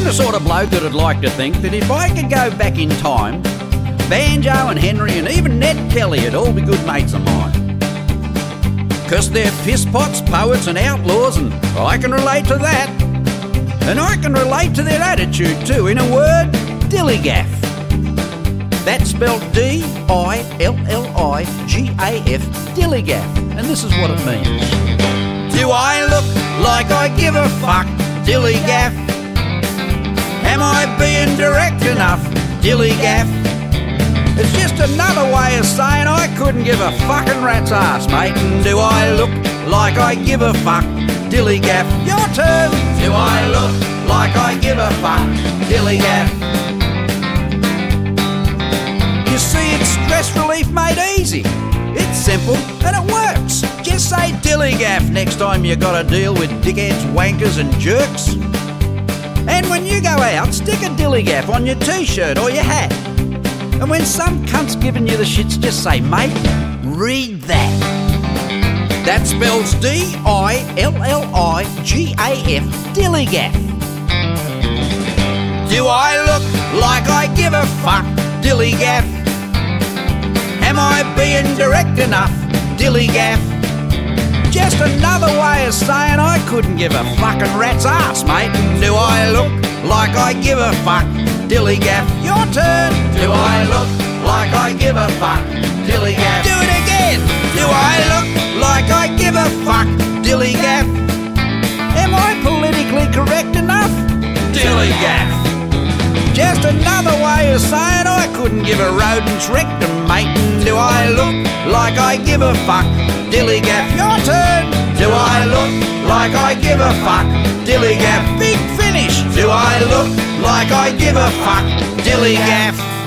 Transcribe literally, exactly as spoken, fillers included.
the sort of bloke that'd like to think that if I could go back in time, Banjo and Henry and even Ned Kelly would all be good mates of mine. 'Cause they're pisspots, poets and outlaws, and I can relate to that. And I can relate to their attitude too. In a word, dillygaff. That's spelled D I L L I G A F, dillygaff. And this is what it means. Do I look like I give a fuck? Dillygaff. Am I being direct enough? Dillygaff. It's just another way of saying I couldn't give a fucking rat's ass, mate. And do I look like I give a fuck? Dillygaff. Your turn. Do I look like I give a fuck? Dillygaff. You see, it's stress relief made easy. It's simple and it works. Just say dillygaff next time you got to deal with dickheads, wankers and jerks. And when you go out, stick a dillygaff on your t-shirt or your hat. And when some cunt's giving you the shits, just say, mate, read that. That spells D I L L I G A F, dillygaff. Do I look like I give a fuck? Dillygaff. Am I being direct enough? Dillygaff. Just another way of saying I couldn't give a fucking rat's ass, mate. Do I look like I give a fuck? Dillygaff. Your turn. Do I look like I give a fuck? Dillygaff. Do it again. Do I look like I give a fuck? Dillygaff. Am I politically correct enough? Dillygaff. Just another way of saying I couldn't give a rodent's rectum, mate. Do I look like I give a fuck? Dillygaff. Your turn. Do I look like I give a fuck? Dillygaff. Big finish. Do I look like I give a fuck? Dillygaff.